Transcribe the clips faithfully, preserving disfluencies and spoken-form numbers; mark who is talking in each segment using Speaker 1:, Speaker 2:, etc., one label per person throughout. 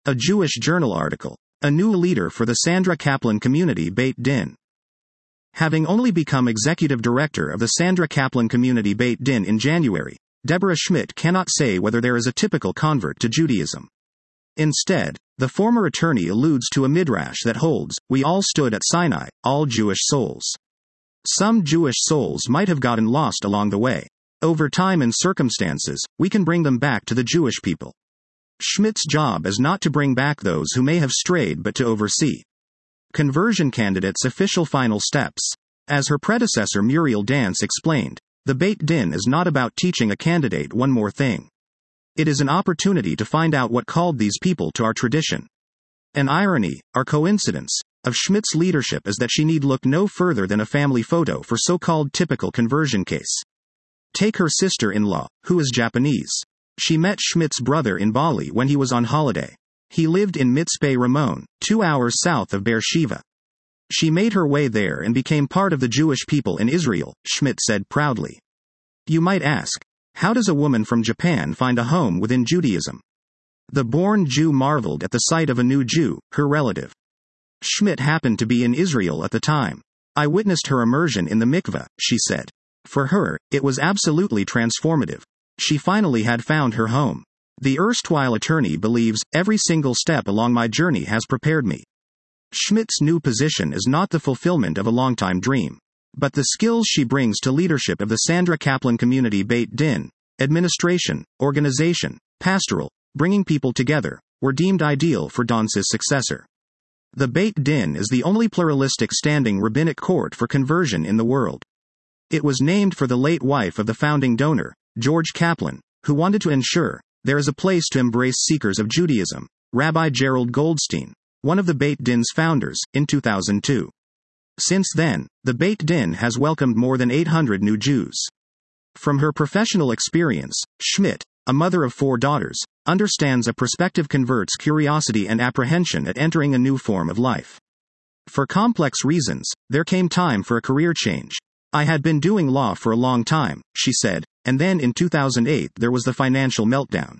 Speaker 1: A Jewish Journal article. A new leader for the Sandra Kaplan Community Beit Din. Having only become executive director of the Sandra Kaplan Community Beit Din in January, Deborah Schmidt cannot say whether there is a typical convert to Judaism. Instead, the former attorney alludes to a midrash that holds, "We all stood at Sinai, all Jewish souls." Some Jewish souls might have gotten lost along the way. Over time and circumstances, we can bring them back to the Jewish people. Schmidt's job is not to bring back those who may have strayed but to oversee conversion candidates' official final steps. As her predecessor Muriel Dance explained, the Beit Din is not about teaching a candidate one more thing. It is an opportunity to find out what called these people to our tradition. An irony, or coincidence, of Schmidt's leadership is that she need look no further than a family photo for so-called typical conversion case. Take her sister-in-law, who is Japanese. She met Schmidt's brother in Bali when he was on holiday. He lived in Mitzpe Ramon, two hours south of Beersheba. She made her way there and became part of the Jewish people in Israel, Schmidt said proudly. You might ask, how does a woman from Japan find a home within Judaism? The born Jew marveled at the sight of a new Jew, her relative. Schmidt happened to be in Israel at the time. I witnessed her immersion in the mikveh, she said. For her, it was absolutely transformative. She finally had found her home. The erstwhile attorney believes, every single step along my journey has prepared me. Schmidt's new position is not the fulfillment of a longtime dream, but the skills she brings to leadership of the Sandra Kaplan Community Beit Din, administration, organization, pastoral, bringing people together, were deemed ideal for Dance's successor. The Beit Din is the only pluralistic standing rabbinic court for conversion in the world. It was named for the late wife of the founding donor, George Kaplan, who wanted to ensure there is a place to embrace seekers of Judaism, Rabbi Gerald Goldstein, one of the Beit Din's founders, in two thousand two. Since then, the Beit Din has welcomed more than eight hundred new Jews. From her professional experience, Schmidt, a mother of four daughters, understands a prospective convert's curiosity and apprehension at entering a new form of life. For complex reasons, there came time for a career change. I had been doing law for a long time, she said, and then in two thousand eight there was the financial meltdown.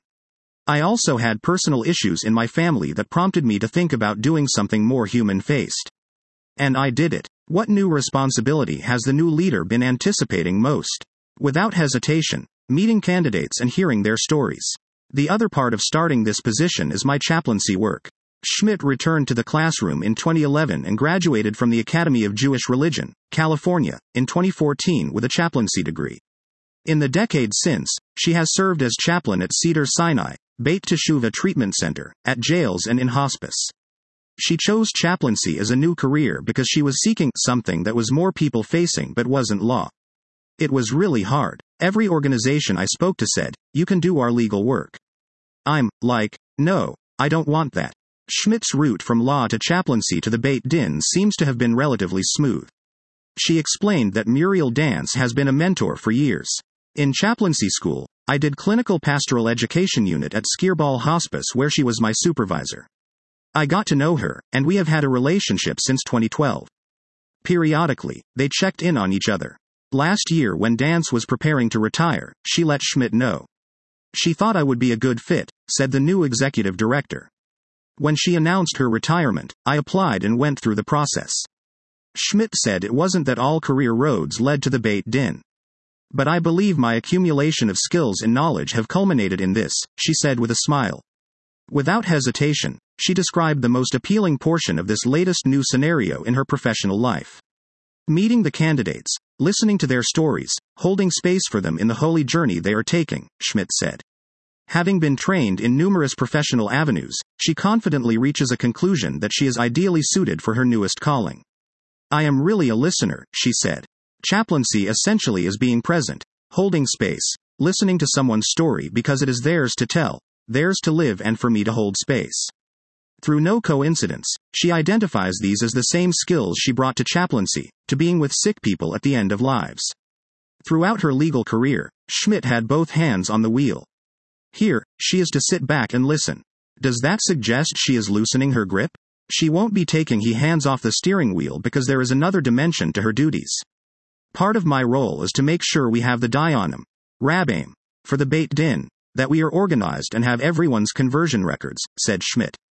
Speaker 1: I also had personal issues in my family that prompted me to think about doing something more human-faced. And I did it. What new responsibility has the new leader been anticipating most? Without hesitation, meeting candidates and hearing their stories. The other part of starting this position is my chaplaincy work. Schmidt returned to the classroom in twenty eleven and graduated from the Academy of Jewish Religion, California, in twenty fourteen with a chaplaincy degree. In the decades since, she has served as chaplain at Cedar Sinai, Beit Teshuvah Treatment Center, at jails and in hospice. She chose chaplaincy as a new career because she was seeking something that was more people-facing but wasn't law. It was really hard. Every organization I spoke to said, you can do our legal work. I'm like, no, I don't want that. Schmidt's route from law to chaplaincy to the Beit Din seems to have been relatively smooth. She explained that Muriel Dance has been a mentor for years. In chaplaincy school, I did clinical pastoral education unit at Skirball Hospice where she was my supervisor. I got to know her, and we have had a relationship since twenty twelve. Periodically, they checked in on each other. Last year when Dance was preparing to retire, she let Schmidt know. She thought I would be a good fit, said the new executive director. When she announced her retirement, I applied and went through the process. Schmidt said it wasn't that all career roads led to the Beit Din. But I believe my accumulation of skills and knowledge have culminated in this, she said with a smile. Without hesitation, she described the most appealing portion of this latest new scenario in her professional life. Meeting the candidates, listening to their stories, holding space for them in the holy journey they are taking, Schmidt said. Having been trained in numerous professional avenues, she confidently reaches a conclusion that she is ideally suited for her newest calling. I am really a listener, she said. Chaplaincy essentially is being present, holding space, listening to someone's story because it is theirs to tell, theirs to live and for me to hold space. Through no coincidence, she identifies these as the same skills she brought to chaplaincy, to being with sick people at the end of lives. Throughout her legal career, Schmidt had both hands on the wheel. Here, she is to sit back and listen. Does that suggest she is loosening her grip? She won't be taking he hands off the steering wheel because there is another dimension to her duties. Part of my role is to make sure we have the Dayanim, Rabbaim, for the Beit Din, that we are organized and have everyone's conversion records, said Schmidt.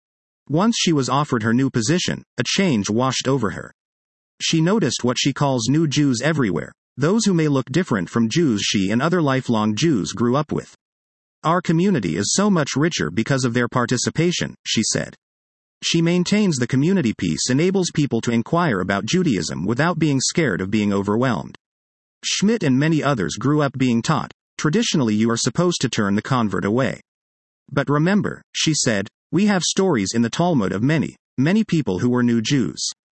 Speaker 1: Once she was offered her new position, a change washed over her. She noticed what she calls new Jews everywhere, those who may look different from Jews she and other lifelong Jews grew up with. Our community is so much richer because of their participation, she said. She maintains the community piece enables people to inquire about Judaism without being scared of being overwhelmed. Schmidt and many others grew up being taught, traditionally you are supposed to turn the convert away. But remember, she said, we have stories in the Talmud of many, many people who were new Jews.